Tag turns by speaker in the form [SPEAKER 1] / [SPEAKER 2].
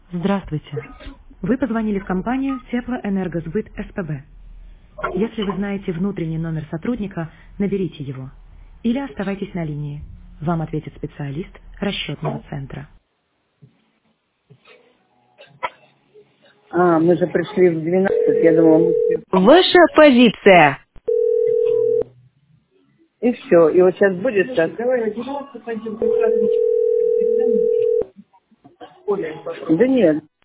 [SPEAKER 1] Здравствуйте. Вы позвонили в компанию Теплоэнергосбыт СПБ. Если вы знаете внутренний номер сотрудника, наберите его. Или оставайтесь на линии. Вам ответит специалист расчетного центра.
[SPEAKER 2] Мы же пришли в 12, я думала, мы...
[SPEAKER 3] Ваша позиция.
[SPEAKER 2] И все, и вот сейчас будет так. Давай, пожалуйста, пойдем. Да нет.